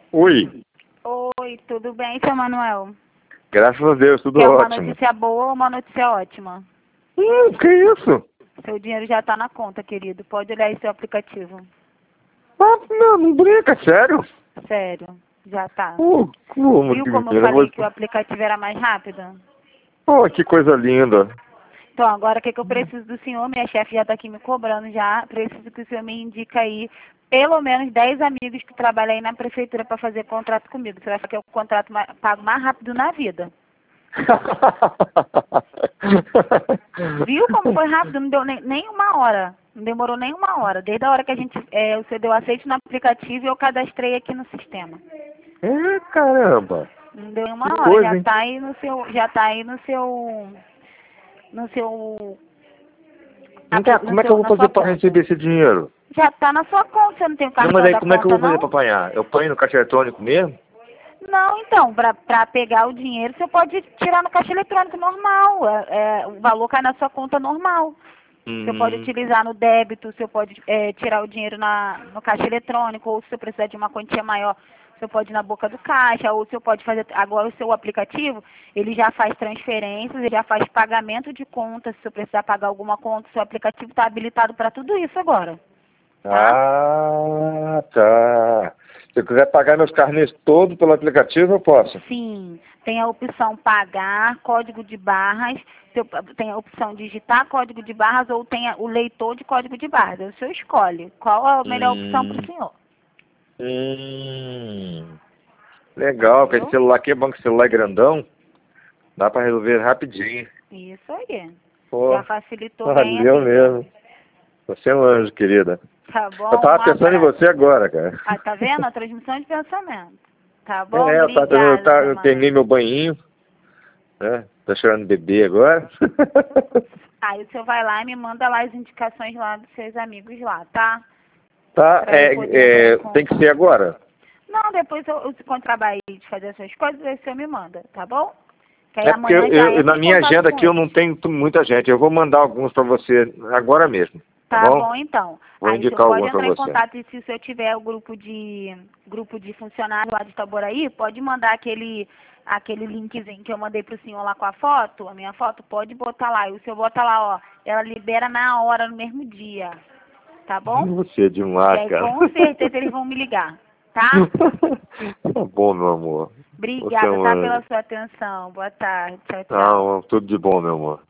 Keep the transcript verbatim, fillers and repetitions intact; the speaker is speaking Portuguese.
Oi. Oi, tudo bem, seu Manuel? Graças a Deus, tudo Quer uma ótimo. notícia boa ou uma notícia ótima? Hum, que isso? Seu dinheiro já tá na conta, querido. Pode olhar aí seu aplicativo. Ah, não, não brinca, sério? Sério, já tá. Uh, como Viu que como eu menina, falei você... que o aplicativo era mais rápido? Oh, que coisa linda. Então, agora o que, que eu preciso do senhor? Minha chefe já tá aqui me cobrando já. Preciso que o senhor me indique aí pelo menos dez amigos que trabalham aí na prefeitura para fazer contrato comigo. Você vai falar que é o contrato mais, pago mais rápido na vida. Viu como foi rápido? Não deu nem, nem uma hora. Não demorou nem uma hora. Desde a hora que a gente, é, você deu aceite no aplicativo e eu cadastrei aqui no sistema. É, caramba. Não deu uma Que hora. coisa, Já hein? tá aí no seu, já tá aí no seu, no seu, Vem cá, no como é que eu seu, vou na fazer sua para conta. receber esse dinheiro? Já tá na sua conta. Você não tem o Não, mas cartão aí da como é que eu conta, vou fazer para não? apanhar? Eu ponho no caixa eletrônico mesmo? Não, então, para pegar o dinheiro, você pode tirar no caixa eletrônico normal. É, é, o valor cai na sua conta normal. Você pode Hum, utilizar no débito, você pode é, tirar o dinheiro na, no caixa eletrônico, ou se você precisar de uma quantia maior, você pode ir na boca do caixa, ou você pode fazer. Agora o seu aplicativo, ele já faz transferências, ele já faz pagamento de contas, se você precisar pagar alguma conta, seu aplicativo está habilitado para tudo isso agora. Tá? Ah, tá. Se eu quiser pagar meus carnês todos pelo aplicativo, eu posso? Sim, tem a opção pagar, código de barras, tem a opção digitar código de barras ou tem o leitor de código de barras. O senhor escolhe qual é a melhor opção para Hum, o senhor. hum, legal, porque esse Entendeu? celular aqui é bom, que celular é grandão, dá pra resolver rapidinho. Isso aí. Pô, Já facilitou bem a valeu vida. mesmo. Você é um anjo, querida. Tá Eu bom? Um tava pensando em abraço. você agora, cara. Ah, tá vendo? A transmissão de pensamento. Tá bom? É, eu, tava, eu, Obrigada, tava, seu eu terminei Manuel. meu banhinho, né? Tô chorando bebê agora. Aí o senhor vai lá e me manda lá as indicações lá dos seus amigos lá, tá? Tá, Pra eu é, poder entrar em é, tem que contato. ser agora. Não, depois eu, eu quando trabalhar de fazer essas coisas, aí o senhor me manda, tá bom? Que aí É porque amanhã já eu, eu- entra na em minha contato agenda com aqui eu eles. não tenho tu- muita gente. Eu vou mandar alguns pra você agora mesmo, tá Tá bom? bom, então. Vou Aí o senhor indicar pode alguns pra entrar em você. contato e se o senhor tiver o grupo de grupo de funcionários lá de Itaboraí, pode mandar aquele aquele linkzinho que eu mandei pro senhor lá com a foto, a minha foto, pode botar lá. E o senhor bota lá, ó, ela libera na hora, no mesmo dia. Tá bom? Você é E demais, aí cara. com certeza eles vão me ligar, tá? Tá bom, meu amor. Você é Obrigada, um tá, pela anjo. sua atenção. Boa tarde. Tchau, tchau. Tá, tudo de bom, meu amor.